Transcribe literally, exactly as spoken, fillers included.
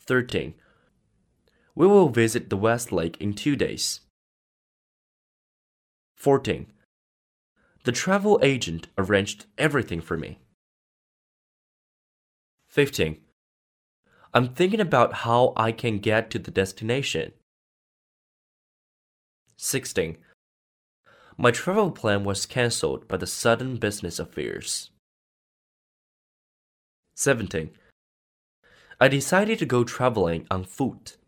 thirteen. We will visit the West Lake in two days. fourteen. The travel agent arranged everything for me. fifteen. I'm thinking about how I can get to the destination. sixteen. My travel plan was cancelled by the sudden business affairs. seventeen. I decided to go traveling on foot.